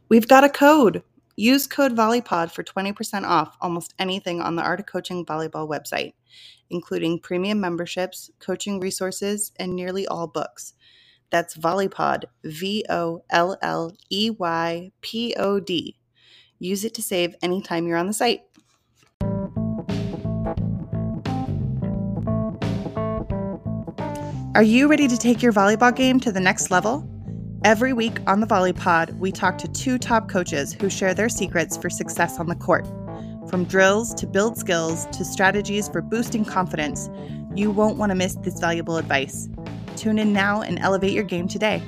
We've got a code. Use code VOLLEYPOD for 20% off almost anything on the Art of Coaching Volleyball website, including premium memberships, coaching resources, and nearly all books. That's VOLLEYPOD, VOLLEYPOD. Use it to save anytime you're on the site. Are you ready to take your volleyball game to the next level? Every week on the Volley Pod, we talk to two top coaches who share their secrets for success on the court. From drills to build skills to strategies for boosting confidence, you won't want to miss this valuable advice. Tune in now and elevate your game today.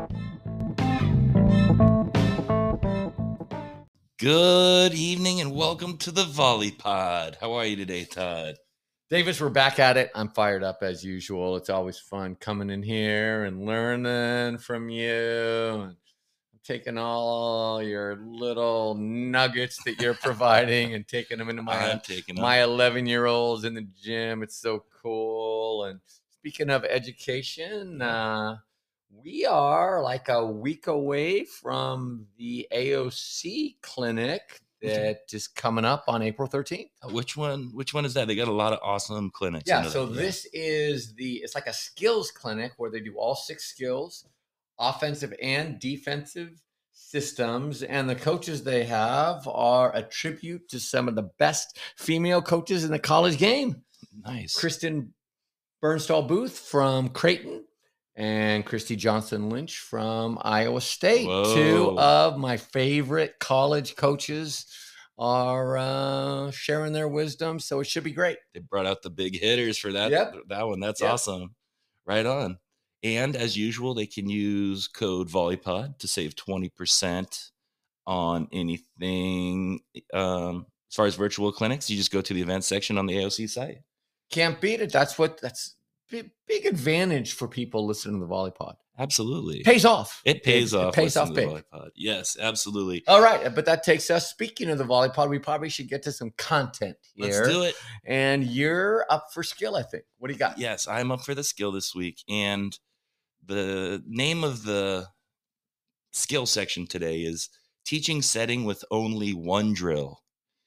Good evening and welcome to the Volley Pod. How are you today, Todd? Davis, we're back at it. I'm fired up as usual. It's always fun coming in here and learning from you. And taking all your little nuggets that you're providing and taking them into my 11-year-olds in the gym. It's so cool. And speaking of education, we are like a week away from the AOC clinic that is coming up on April 13th. Which one is that? They got a lot of awesome clinics. Yeah, so this is it's like a skills clinic where they do all 6 skills, offensive and defensive systems. And the coaches they have are a tribute to some of the best female coaches in the college game. Nice. Kristen Bernstall Booth from Creighton and Christy Johnson Lynch from Iowa State. Whoa. 2 of my favorite college coaches are sharing their wisdom, so it should be great. They brought out the big hitters for that one. That's awesome. Right on. And as usual, they can use code VOLLEYPOD to save 20% on anything. As far as virtual clinics, you just go to the events section on the AOC site. Can't beat it. That's big advantage for people listening to the Volley Pod. Absolutely. Pays off. It pays off. It pays off big. Volley Pod. Yes, absolutely. All right. But that takes us, speaking of the Volley Pod, we probably should get to some content here. Let's do it. And you're up for skill, I think. What do you got? Yes, I'm up for the skill this week. And the name of the skill section today is Teaching Setting with Only One Drill.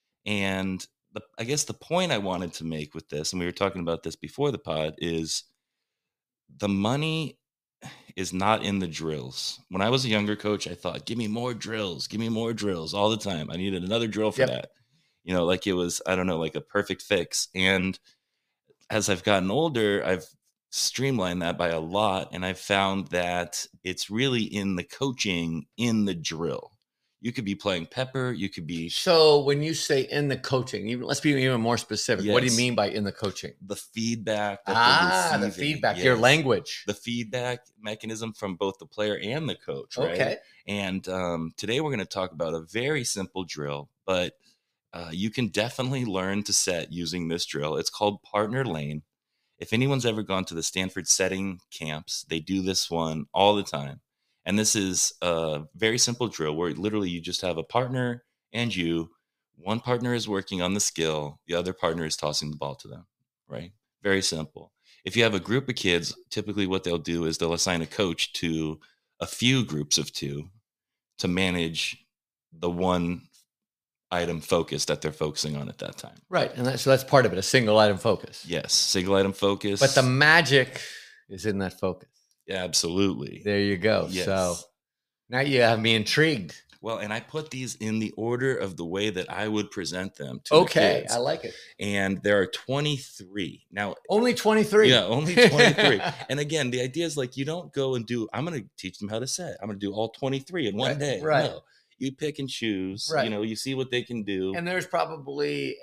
And I guess the point I wanted to make with this, and we were talking about this before the pod, is the money is not in the drills. When I was a younger coach, I thought, give me more drills all the time. I needed another drill for that. Like it was, I don't know, like a perfect fix. And as I've gotten older, I've streamlined that by a lot. And I've found that it's really in the coaching, in the drill. You could be playing pepper. You could be. So when you say in the coaching, let's be even more specific. Yes. What do you mean by in the coaching? The feedback. The feedback, yes. Your language. The feedback mechanism from both the player and the coach. Right? Okay. And today we're going to talk about a very simple drill, but you can definitely learn to set using this drill. It's called Partner Lane. If anyone's ever gone to the Stanford setting camps, they do this one all the time. And this is a very simple drill where literally you just have a partner and you. One partner is working on the skill. The other partner is tossing the ball to them, right? Very simple. If you have a group of kids, typically what they'll do is they'll assign a coach to a few groups of 2 to manage the one item focus that they're focusing on at that time. Right. And so that's part of it, a single item focus. Yes, single item focus. But the magic is in that focus. Yeah, absolutely. There you go. Yes. So now you have me intrigued. Well, and I put these in the order of the way that I would present them to the kids. I like it. And there are 23. Now, only 23. Yeah, only 23. And again, the idea is like you don't go and I'm going to teach them how to set. I'm going to do all 23 in one day. Right. No. You pick and choose. Right. You see what they can do. And there's probably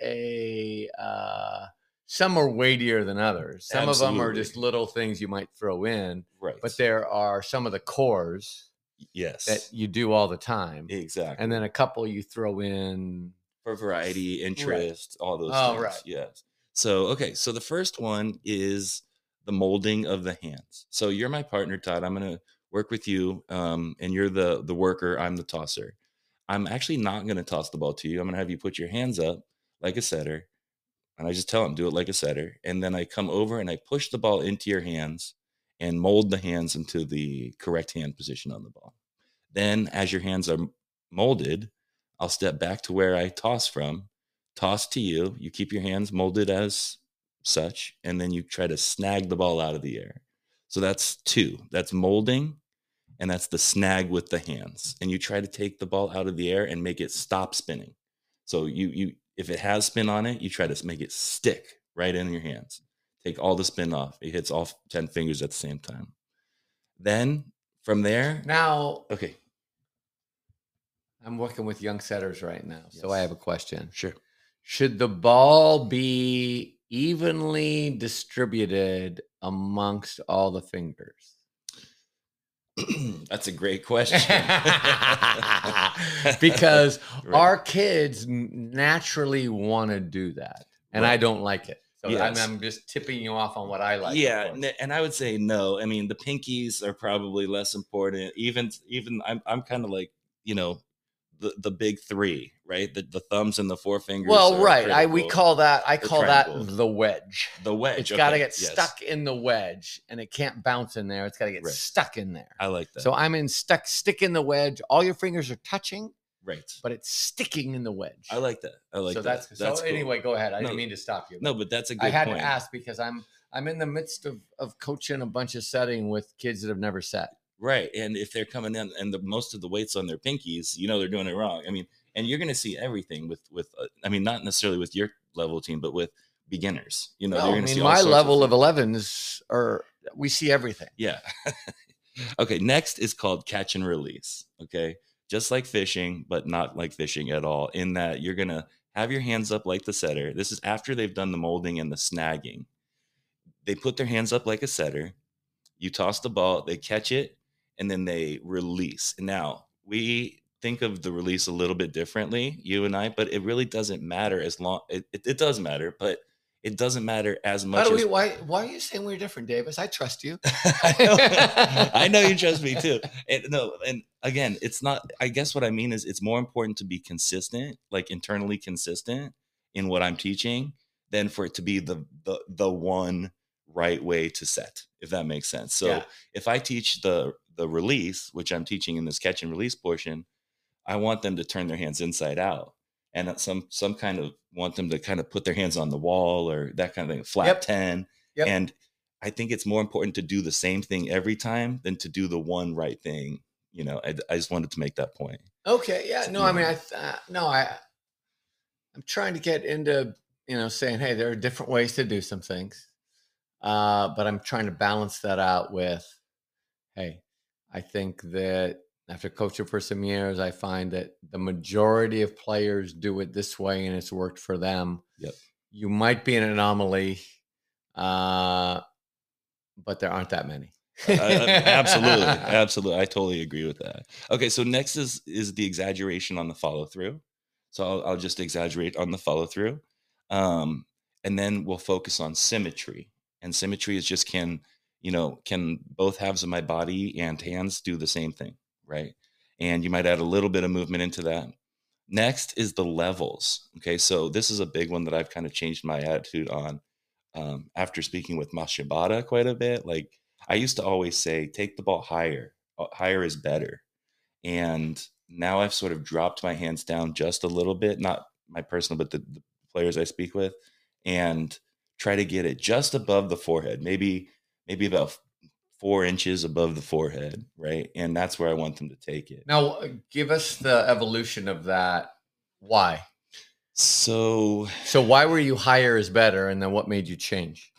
some are weightier than others. Some of them are just little things you might throw in. Right. But there are some of the cores that you do all the time. Exactly. And then a couple you throw in for variety, interest, all those things. Right. Yes. So the first one is the molding of the hands. So you're my partner, Todd. I'm going to work with you, and you're the worker. I'm the tosser. I'm actually not going to toss the ball to you. I'm going to have you put your hands up like a setter. And I just tell them, do it like a setter. And then I come over and I push the ball into your hands and mold the hands into the correct hand position on the ball. Then as your hands are molded, I'll step back to where I toss from, toss to you. You keep your hands molded as such, and then you try to snag the ball out of the air. So that's 2. That's molding, and that's the snag with the hands. And you try to take the ball out of the air and make it stop spinning. So you if it has spin on it, you try to make it stick right in your hands. Take all the spin off. It hits all 10 fingers at the same time. Then from there, Now, okay, I'm working with young setters right now, so Yes. I have a question. sure. Should the ball be evenly distributed amongst all the fingers? That's a great question. Because Right. our kids naturally want to do that, and I Right. don't like it. So Yes. I'm just tipping you off on what I like. of Yeah, course. and I would say no. I mean, the pinkies are probably less important. Even I'm kind of like, the big 3, right? The thumbs and the forefingers. Well, are right. I critical. call that triangle. the wedge. The wedge. It's got to okay, get yes. stuck in the wedge, and it can't bounce in there. It's got to get Right. stuck in there. I like that. So I'm stick in the wedge. All your fingers are touching, right. but it's sticking in the wedge. I like that. I like so that. that's cool. anyway. Go ahead. I No, didn't mean to stop you. No, but that's a good I had point. to ask because I'm in the midst of coaching a bunch of setting with kids that have never set. Right. And if they're coming in and most of the weight's on their pinkies, they're doing it wrong. I mean, and you're going to see everything with I mean, not necessarily with your level team, but with beginners. You're No, going I to see mean all my sorts level of things. 11s are we see everything. Yeah. Okay. Next is called catch and release. Okay. Just like fishing, but not like fishing at all, in that you're going to have your hands up like the setter. This is after they've done the molding and the snagging. They put their hands up like a setter. You toss the ball, they catch it, and then they release. Now, we think of the release a little bit differently, you and I, but it really doesn't matter as long. It does matter, but it doesn't matter as much. Why are you saying we're different, Davis? I trust you. I know you trust me too. And again, it's not. I guess what I mean is it's more important to be consistent, like internally consistent in what I'm teaching, than for it to be the one right way to set, if that makes sense. So Yeah. if I teach the release, which I'm teaching in this catch and release portion, I want them to turn their hands inside out, and some kind of want them to kind of put their hands on the wall or that kind of thing, flat Yep. 10. Yep. And I think it's more important to do the same thing every time than to do the one right thing. I just wanted to make that point. Okay. Yeah. No, I mean, I'm trying to get into, saying, hey, there are different ways to do some things. But I'm trying to balance that out with, hey, I think that after coaching for some years, I find that the majority of players do it this way and it's worked for them. Yep. You might be an anomaly, but there aren't that many. Absolutely. I totally agree with that. Okay. So next is the exaggeration on the follow through. So I'll just exaggerate on the follow through. And then we'll focus on symmetry. And symmetry is just can both halves of my body and hands do the same thing, right? And you might add a little bit of movement into that. Next is the levels. Okay, so this is a big one that I've kind of changed my attitude on after speaking with Mashibata quite a bit. Like I used to always say, take the ball higher. Higher is better. And now I've sort of dropped my hands down just a little bit, not my personal, but the players I speak with, and try to get it just above the forehead, maybe about 4 inches above the forehead, right? And that's where I want them to take it. Now, give us the evolution of that. Why? So why were you higher is better, and then what made you change?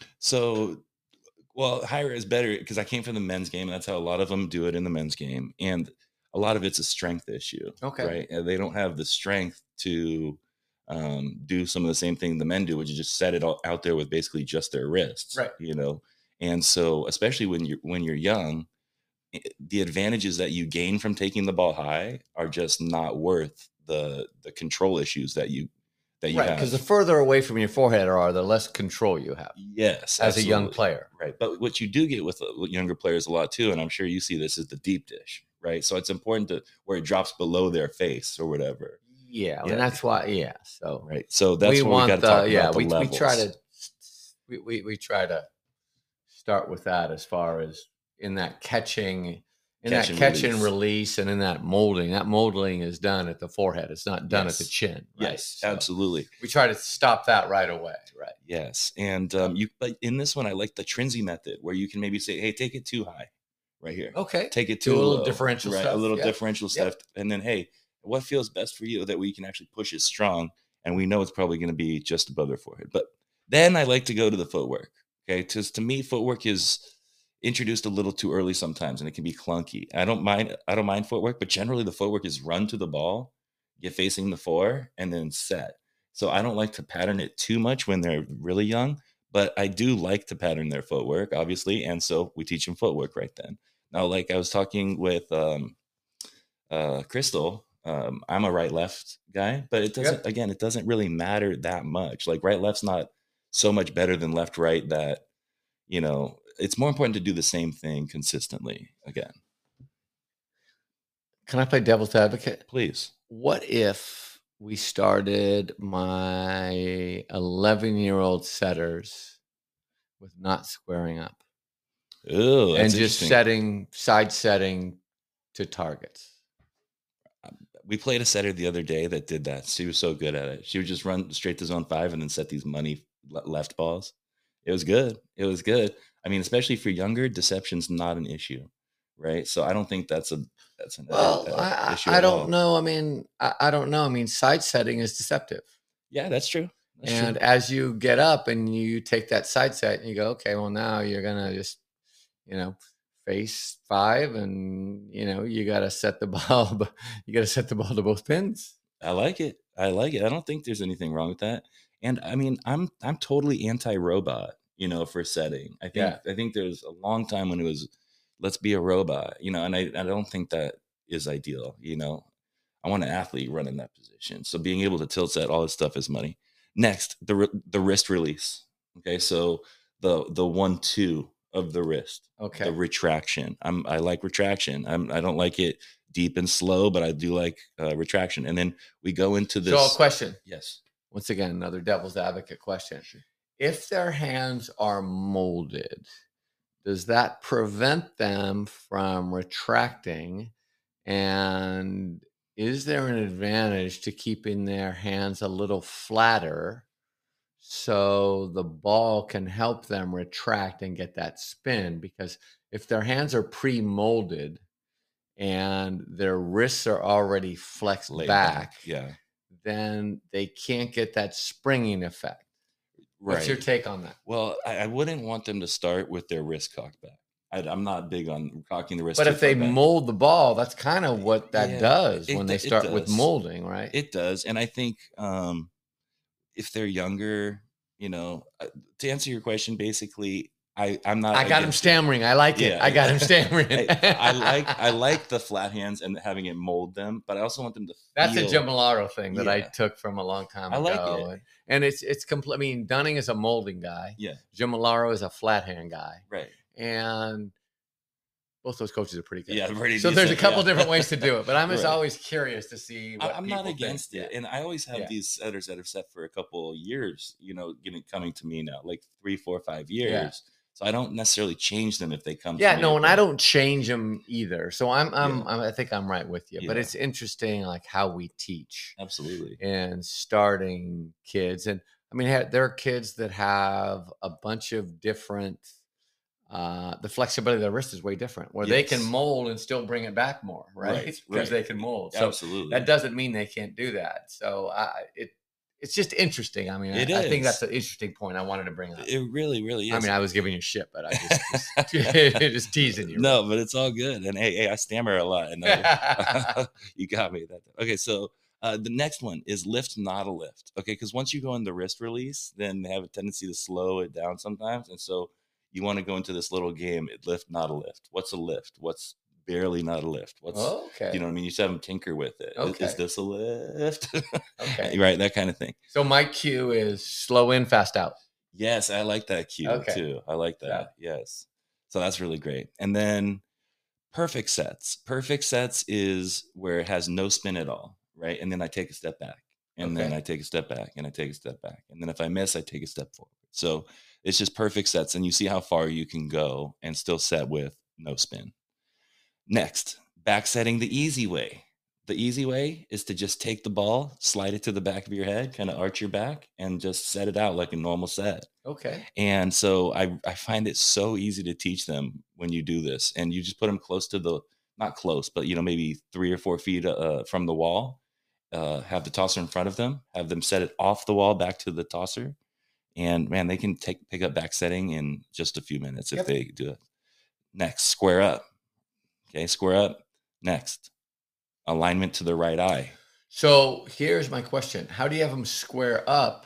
Well, higher is better because I came from the men's game, and that's how a lot of them do it in the men's game. And a lot of it's a strength issue, Okay. right? And they don't have the strength to do some of the same thing the men do, which is just set it all out there with basically just their wrists, Right. And so, especially when you're young, the advantages that you gain from taking the ball high are just not worth the control issues that you Right, have. because the further away from your forehead are, the less control you have. Yes, as a young absolutely. player. Right. But what you do get with younger players a lot too, and I'm sure you see this, is the deep dish, right? So it's important to where it drops below their face or whatever. Yeah, Yeah. and that's why. Yeah, so Right. So that's we what want we got to talk about. we levels. try to we try to start with that as far as in that catching. In that catch and release and in that molding is done at the forehead. It's not done at the chin. Right? Yes, absolutely. We try to stop that right away. Right. Yes. And but in this one, I like the Trinzy method where you can maybe say, hey, take it too high right here. Okay. Take it too low. Little differential stuff. A little differential stuff. Yep. And then, hey, what feels best for you that we can actually push it strong. And we know it's probably going to be just above their forehead. But then I like to go to the footwork. Okay. Because to me, footwork is introduced a little too early sometimes, and it can be clunky. I don't mind footwork, but generally the footwork is run to the ball, get facing the floor, and then set. So I don't like to pattern it too much when they're really young, but I do like to pattern their footwork, obviously. And so we teach them footwork right then. Now, like I was talking with Crystal, I'm a right-left guy, but it doesn't, again, it doesn't really matter that much. Like right-left's not so much better than left-right that, you know, it's more important to do the same thing consistently again. Can I play devil's advocate? Please. What if we started my 11-year-old setters with not squaring up? Oh, and just side setting to targets. We played a setter the other day that did that. She was so good at it. She would just run straight to zone 5 and then set these money left balls. It was good. It was good. I mean, especially for younger, deception's not an issue, right? So I don't think that's an issue. I don't know. I mean, I don't know. I mean, side setting is deceptive. Yeah, that's true. And as you get up and you take that side set and you go, okay, well now you're gonna just, you know, face 5 and you got to set the ball. You got to set the ball to both pins. I like it. I don't think there's anything wrong with that. And I mean, I'm totally anti-robot, for setting. I think there's a long time when it was, let's be a robot, and I don't think that is ideal. I want an athlete running that position. So being able to tilt set, all this stuff is money. Next, the wrist release. Okay. So the 1-2 of the wrist. Okay. The retraction. I like retraction. I don't like it deep and slow, but I do like retraction. And then we go into this. So a question. Yes. Once again, another devil's advocate question. Sure. If their hands are molded, does that prevent them from retracting? And is there an advantage to keeping their hands a little flatter so the ball can help them retract and get that spin? Because if their hands are pre-molded and their wrists are already flexed back, then they can't get that springing effect. Right. What's your take on that? Well, I wouldn't want them to start with their wrist cocked back. I'm not big on cocking the wrist. But if they mold the ball, that's kind of what that does when they start with molding, right? It does. And I think if they're younger, to answer your question, basically, I'm not. I got him stammering. I like it. I got him stammering. I like the flat hands and having it mold them, but I also want them to. That's a Jim Malaro thing that I took from a long time ago. I like it, and it's complete. I mean, Dunning is a molding guy. Yeah. Jim Malaro is a flat hand guy. Right. And both those coaches are pretty good. Yeah, pretty. So there's a couple different ways to do it, but I'm just always curious to see. I'm not against it, and I always have these setters that are set for a couple years. Coming to me now, like 3, 4, 5 years. Yeah. So I don't necessarily change them if they come. Yeah, no, and I don't change them either. So I think I'm right with you. Yeah. But it's interesting, like how we teach. Absolutely. And starting kids, and I mean, there are kids that have a bunch of different. The flexibility of the wrist is way different, where they can mold and still bring it back more, right? Because they can mold. So absolutely. That doesn't mean they can't do that. So it's just interesting. I mean, I think that's an interesting point I wanted to bring up. It really, really is. I mean, I was giving you shit, but I just teasing you. No, but it's all good. And hey, I stammer a lot. And you got me that time. Okay, so the next one is lift, not a lift. Okay, because once you go in the wrist release, then they have a tendency to slow it down sometimes. And so you want to go into this little game, lift, not a lift. What's a lift? What's barely not a lift? What's okay? You know what I mean? You just have them tinker with it. Okay. Is this a lift? Okay. Right, that kind of thing. So my cue is slow in, fast out. Yes, I like that cue too. I like that. Yeah. Yes. So that's really great. And then perfect sets. Perfect sets is where it has no spin at all, right? And then I take a step back. And then I take a step back and I take a step back. And then if I miss, I take a step forward. So it's just perfect sets. And you see how far you can go and still set with no spin. Next, back setting the easy way. The easy way is to just take the ball, slide it to the back of your head, kind of arch your back, and just set it out like a normal set. Okay. And so I find it so easy to teach them when you do this. And you just put them close to the, not close, but, maybe 3 or 4 feet from the wall. Have the tosser in front of them, have them set it off the wall back to the tosser. And man, they can pick up back setting in just a few minutes if they do it. Next, square up. Okay, square up. Next, alignment to the right eye. So here's my question. How do you have them square up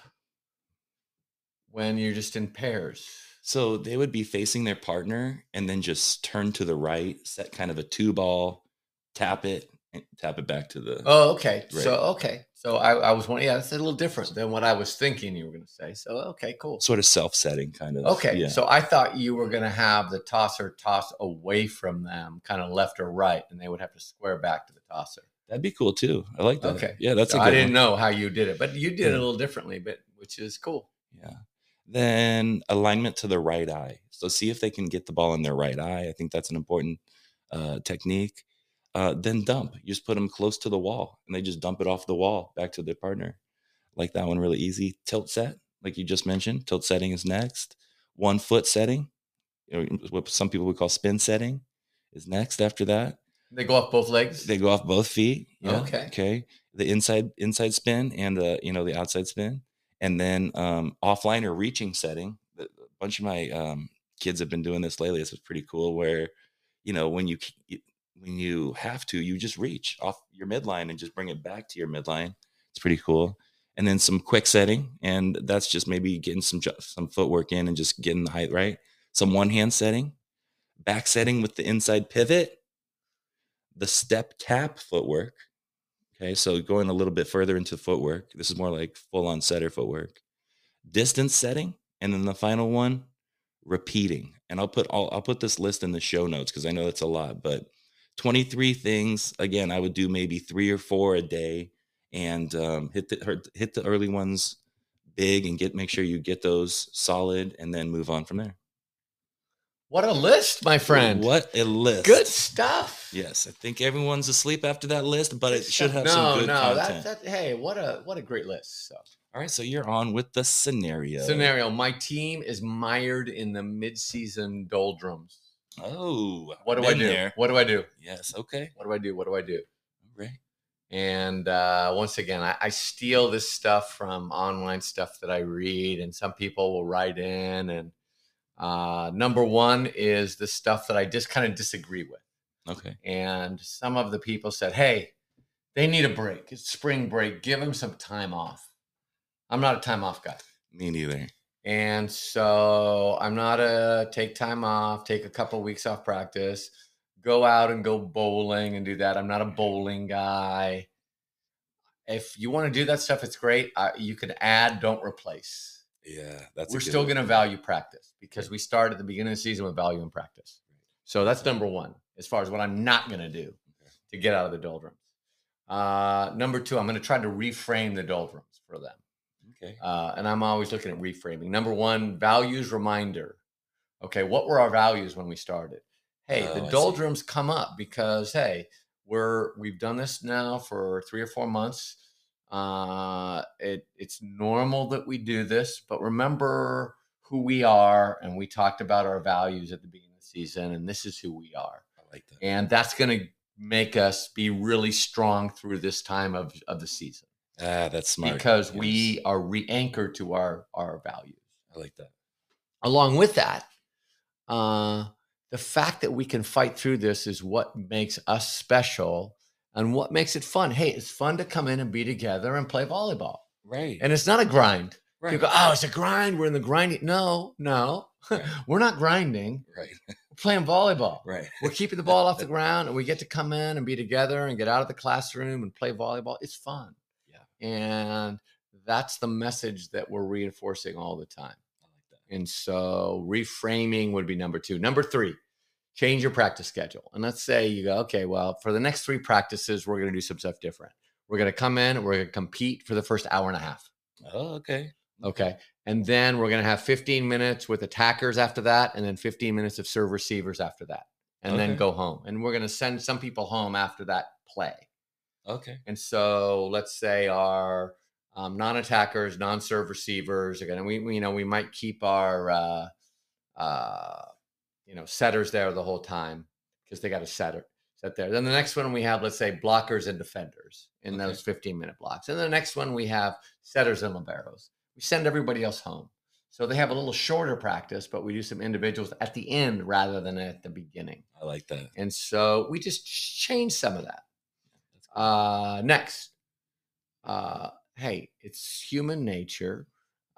when you're just in pairs? So they would be facing their partner and then just turn to the right, set kind of a 2-ball, tap it, and tap it back to the. Oh, okay. Right. So I was wondering, that's a little different than what I was thinking you were going to say. So, okay, cool. Sort of self-setting kind of. Okay. Yeah. So I thought you were going to have the tosser toss away from them, kind of left or right, and they would have to square back to the tosser. That'd be cool too. I like that. Okay. Yeah, that's so a good I didn't one. know how you did it, but you did it a little differently, which is cool. Yeah. Then alignment to the right eye. So see if they can get the ball in their right eye. I think that's an important technique. Then dump. You just put them close to the wall and they just dump it off the wall back to their partner. Like that one, really easy. Tilt set, like you just mentioned. Tilt setting is next. 1 foot setting, what some people would call spin setting, is next after that. They go off both legs? They go off both feet. Yeah. Okay. The inside spin and the outside spin. And then offline or reaching setting. A bunch of my kids have been doing this lately. It's pretty cool where, when you have to, you just reach off your midline and just bring it back to your midline. It's pretty cool. And then some quick setting. And that's just maybe getting some footwork in and just getting the height right. Some one-hand setting. Back setting with the inside pivot. The step tap footwork. Okay, so going a little bit further into footwork. This is more like full-on setter footwork. Distance setting, and then the final one, repeating. And I'll put this list in the show notes because I know that's a lot, but 23 things. Again, I would do maybe 3 or 4 a day, and hit the early ones big, and make sure you get those solid, and then move on from there. What a list, my friend. What a list. Good stuff. Yes, I think everyone's asleep after that list, but it should have some good content. Hey, what a great list. So. All right, so you're on with the scenario. My team is mired in the midseason doldrums. Oh, what do I do? There. What do I do? Yes, okay. What do I do? All right. And once again, I steal this stuff from online stuff that I read, and some people will write in. And number one is the stuff that I just kind of disagree with. Okay. And some of the people said, hey, they need a break. It's spring break. Give them some time off. I'm not a time off guy. Me neither. And so I'm not a take time off, take a couple of weeks off practice, go out and go bowling and do that. I'm not a bowling guy. If you want to do that stuff, it's great. You can add, don't replace. Yeah, we're still going to value practice because we start at the beginning of the season with value in practice. So that's number one, as far as what I'm not going to do to get out of the doldrums. Number two, I'm going to try to reframe the doldrums for them. Okay. And I'm always looking at reframing. Number one, values reminder. Okay, what were our values when we started? Hey, the doldrums come up because, hey, we've done this now for 3 or 4 months. It's normal that we do this, but remember who we are, and we talked about our values at the beginning of the season, and this is who we are. I like that. And that's going to make us be really strong through this time of the season. That's smart. Because we are re-anchored to our values. I like that. Along with that, the fact that we can fight through this is what makes us special and what makes it fun. Hey, it's fun to come in and be together and play volleyball. Right. And it's not a grind. Right. You go, oh, it's a grind. We're in the grinding. No. Right. We're not grinding. Right. We're playing volleyball. Right. We're keeping the ball off the ground, and we get to come in and be together and get out of the classroom and play volleyball. It's fun. Yeah. And that's the message that we're reinforcing all the time. I like that. And so reframing would be number two. Number three, change your practice schedule. And let's say you go, okay, well, for the next 3 practices, we're going to do some stuff different. We're going to come in, we're going to compete for the first hour and a half. Oh, okay. Okay. And then we're going to have 15 minutes with attackers after that, and then 15 minutes of serve receivers after that. and then go home. And we're going to send some people home after that play. Okay. And so let's say our non-attackers, non-serve receivers are going to, we might keep our, setters there the whole time because they got a set there. Then the next one we have, let's say, blockers and defenders in those 15-minute blocks. And the next one we have setters and liberos. We send everybody else home. So they have a little shorter practice, but we do some individuals at the end rather than at the beginning. I like that. And so we just change some of that. Next, hey, it's human nature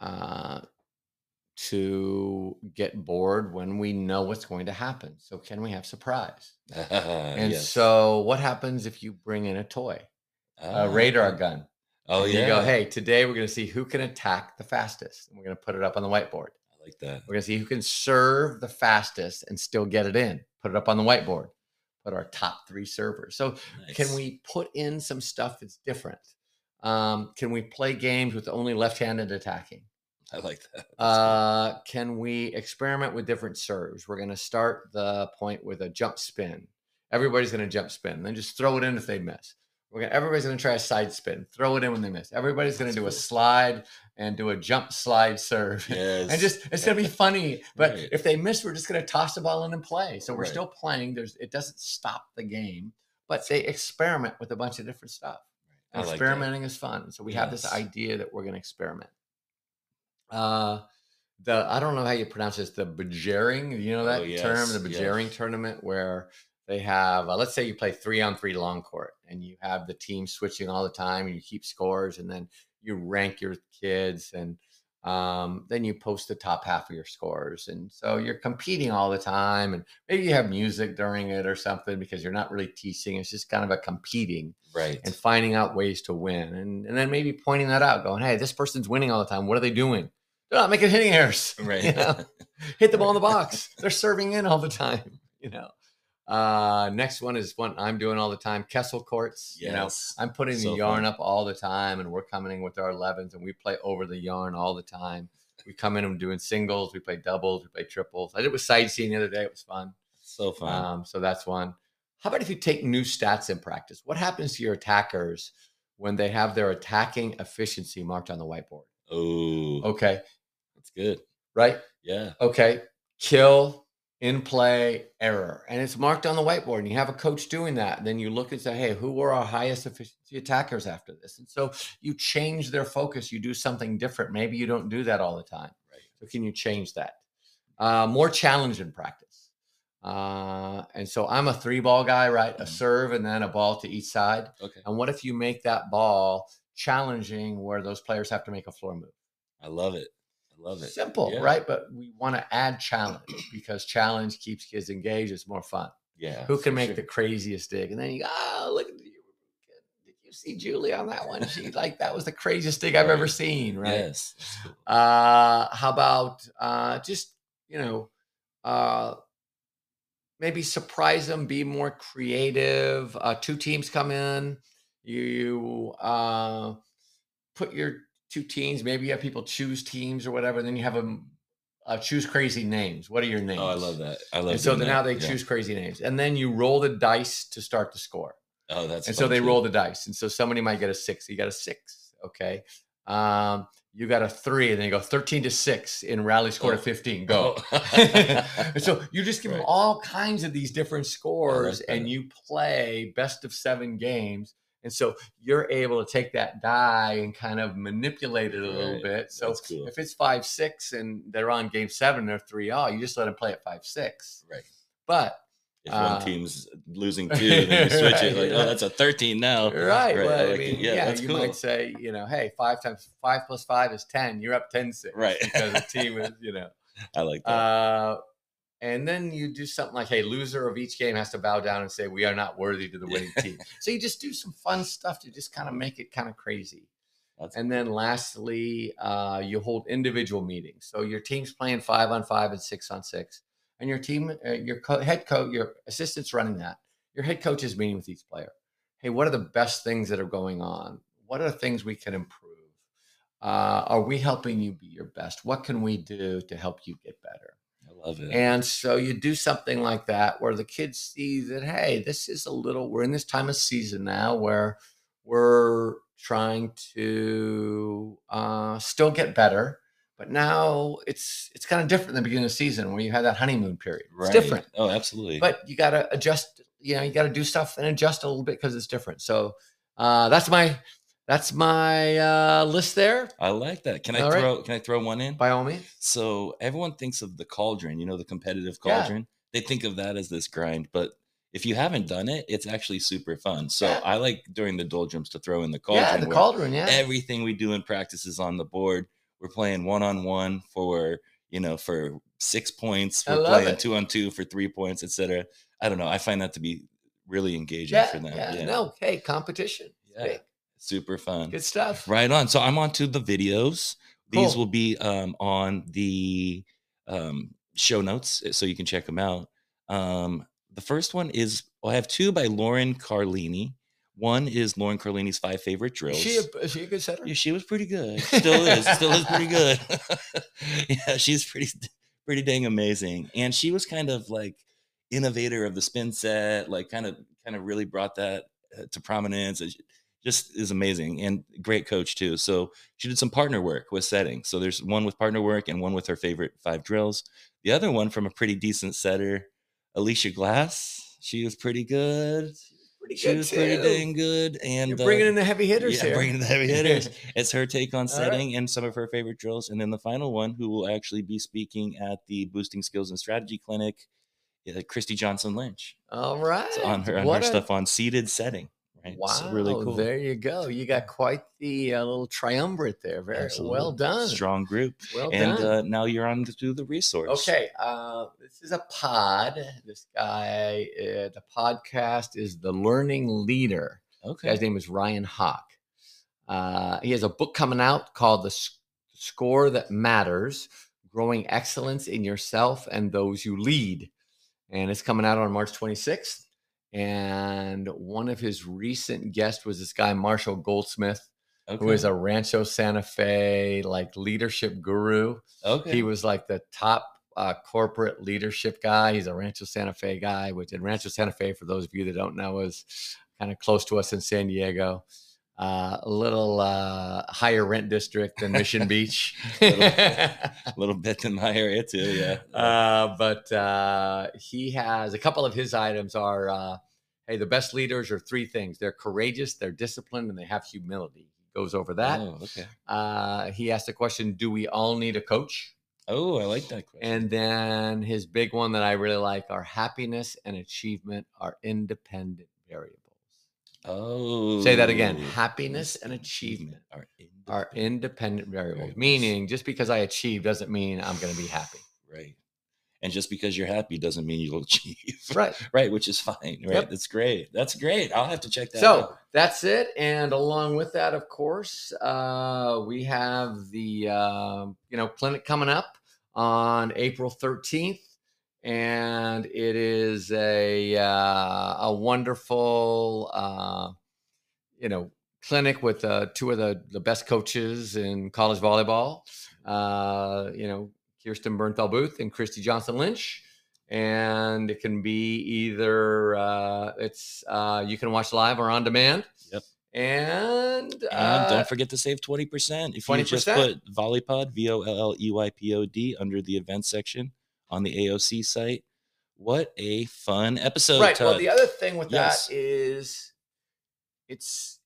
to get bored when we know what's going to happen. So can we have surprise? And so what happens if you bring in a toy, a radar gun? Oh, and you go, hey, today we're going to see who can attack the fastest. And we're going to put it up on the whiteboard. I like that. We're going to see who can serve the fastest and still get it in. Put it up on the whiteboard. Put our top 3 servers. So can we put in some stuff that's different? Can we play games with only left-handed attacking? I like that. Can we experiment with different serves? We're going to start the point with a jump spin. Everybody's going to jump spin. Then just throw it in if they miss. Everybody's going to try a side spin. Throw it in when they miss. Everybody's going to do a slide and do a jump slide serve. Yes. And it's going to be funny. But if they miss, we're just going to toss the ball in and play. So we're still playing. It doesn't stop the game. But they experiment with a bunch of different stuff. And experimenting is fun. So we have this idea that we're going to experiment. I don't know how you pronounce this, the Bajering, you know that term, the Bajering tournament, where they have, let's say you play 3-on-3 long court and you have the team switching all the time and you keep scores and then you rank your kids and then you post the top half of your scores. And so you're competing all the time and maybe you have music during it or something because you're not really teaching. It's just kind of a competing and finding out ways to win. And then maybe pointing that out, going, hey, this person's winning all the time. What are they doing? They're not making hitting errors. Right. Hit the ball in the box. They're serving in all the time, Next one is one I'm doing all the time, Kessel courts. Yes. I'm putting the yarn up all the time and we're coming in with our 11s and we play over the yarn all the time. We come in and doing singles, we play doubles, we play triples. I did it with sightseeing the other day. It was fun. So fun. So that's one. How about if you take new stats in practice? What happens to your attackers when they have their attacking efficiency marked on the whiteboard? Oh, okay. That's good. Right? Yeah. Okay. Kill, in play, error. And it's marked on the whiteboard and you have a coach doing that. And then you look and say, hey, who were our highest efficiency attackers after this? And so you change their focus. You do something different. Maybe you don't do that all the time. Right. So can you change that? More challenge in practice. And so I'm a 3-ball guy, right? A serve and then a ball to each side. Okay. And what if you make that ball challenging where those players have to make a floor move? I love it. Simple, right? But we want to add challenge because challenge keeps kids engaged. It's more fun. Yeah. Who can make the craziest dig? And then you go, look at you. Did you see Julie on that one? She that was the craziest dig I've ever seen, right? Yes. Cool. How about just, maybe surprise them, be more creative. 2 teams come in, you put your 2 teams, maybe you have people choose teams or whatever, then you have them choose crazy names. What are your names? Oh, I love that. And so now they choose crazy names. And then you roll the dice to start the score. Oh, that's And so they roll the dice. And so somebody might get a 6. You got a 6. Okay. You got a 3 and then you go 13-6 in rally score to 15. Go. And so you just give them all kinds of these different scores and you play best of 7 games. And so you're able to take that die and kind of manipulate it a little bit. So cool. If it's 5-6 and they're on game 7, they're 3-all, you just let them play at 5-6. Right. But if one team's losing 2, then you switch it that's a 13 now. Right. Well, that's you cool. might say, hey, 5 times 5 plus 5 is 10. You're up 10-6. Right. Because the team is, I like that. And then you do something like, hey, loser of each game has to bow down and say, we are not worthy to the winning team. So you just do some fun stuff to just kind of make it kind of crazy. And then lastly, you hold individual meetings. So your team's playing 5-on-5 and 6-on-6. And your team, your head coach, your assistant's running that. Your head coach is meeting with each player. Hey, what are the best things that are going on? What are things we can improve? Are we helping you be your best? What can we do to help you get better? I love it. And so you do something like that where the kids see that, hey, we're in this time of season now where we're trying to still get better. But now it's kind of different in the beginning of the season where you have that honeymoon period. It's different. Oh, absolutely. But you got to adjust, you got to do stuff and adjust a little bit because it's different. So that's my list there. I like that. Can I throw one in? By all means. So everyone thinks of the cauldron, the competitive cauldron. Yeah. They think of that as this grind, but if you haven't done it, it's actually super fun. So I like during the doldrums to throw in the cauldron. Yeah, the cauldron, Everything we do in practice is on the board. We're playing 1-on-1 for 6 points. We're playing 2-on-2 for 3 points, etc. I don't know. I find that to be really engaging for them. Yeah. No, hey, competition. Yeah. Big. Super fun. Good stuff. Right on. So I'm on to the videos. Cool. These will be on the show notes, so you can check them out. The first one is, I have two by Lauren Carlini. One is Lauren Carlini's 5 favorite drills. Is she a good setter? Yeah, she was pretty good. Still is pretty good. Yeah, she's pretty dang amazing. And she was kind of like innovator of the spin set, like kind of really brought that to prominence. It just is amazing and great coach too. So she did some partner work with setting. So there's one with partner work and one with her favorite 5 drills. The other one from a pretty decent setter, Alicia Glass. She was pretty good. She was pretty dang good. And you're bringing in the heavy hitters here. Bringing in the heavy hitters. It's her take on setting and some of her favorite drills. And then the final one, who will actually be speaking at the Boosting Skills and Strategy Clinic, Christy Johnson Lynch. All right. So on her stuff on seated setting. Right? Wow. So really cool. There you go. You got quite the little triumvirate there. Very well done. Strong group. Well done. And now you're on to do the resource. Okay. This is a pod. This guy, the podcast is The Learning Leader. Okay. The guy's name is Ryan Hawk. He has a book coming out called The Score That Matters, Growing Excellence in Yourself and Those You Lead. And it's coming out on March 26th. And one of his recent guests was this guy, Marshall Goldsmith, who is a Rancho Santa Fe leadership guru. Okay. He was the top corporate leadership guy. He's a Rancho Santa Fe guy, which in Rancho Santa Fe, for those of you that don't know, is kind of close to us in San Diego. A little higher rent district than Mission Beach. A little bit in my area too, yeah. But he has a couple of his items are, hey, the best leaders are 3 things. They're courageous, they're disciplined, and they have humility. He goes over that. Oh, okay. He asked the question, do we all need a coach? Oh, I like that question. And then his big one that I really like are happiness and achievement are independent variables. Oh, say that again. Happiness and achievement are independent variables. Meaning, just because I achieve doesn't mean I'm going to be happy. Right. And just because you're happy doesn't mean you'll achieve. Right. Right. Which is fine. Right. Yep. That's great. That's great. I'll have to check that out. So that's it. And along with that, of course, we have the clinic coming up on April 13th. And it is a wonderful, clinic with 2 of the best coaches in college volleyball, Kirsten Bernthal Booth and Christy Johnson Lynch. And it can be either you can watch live or on demand. Yep. And don't forget to save 20%. If you just put Volleypod, VOLLEYPOD, under the events section on the AOC site. What a fun episode. Right. Todd. Well, the other thing with that is it's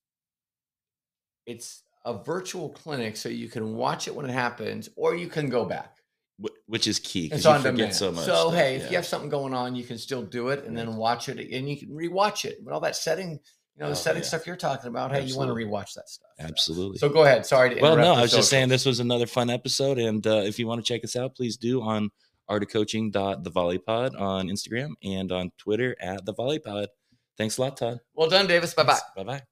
a virtual clinic, so you can watch it when it happens, or you can go back. Which is key. It's on demand. demand. So much. So, hey, if you have something going on, you can still do it and then watch it, and you can rewatch it. But all that setting, the setting stuff you're talking about, hey, you want to rewatch that stuff. Absolutely. So go ahead. Sorry to interrupt. Well, no, I was just saying this was another fun episode. And if you want to check us out, please do on artofcoaching.thevolleypod on Instagram and on Twitter at the Volleypod. Thanks a lot, Todd. Well done, Davis. Bye-bye. Bye-bye.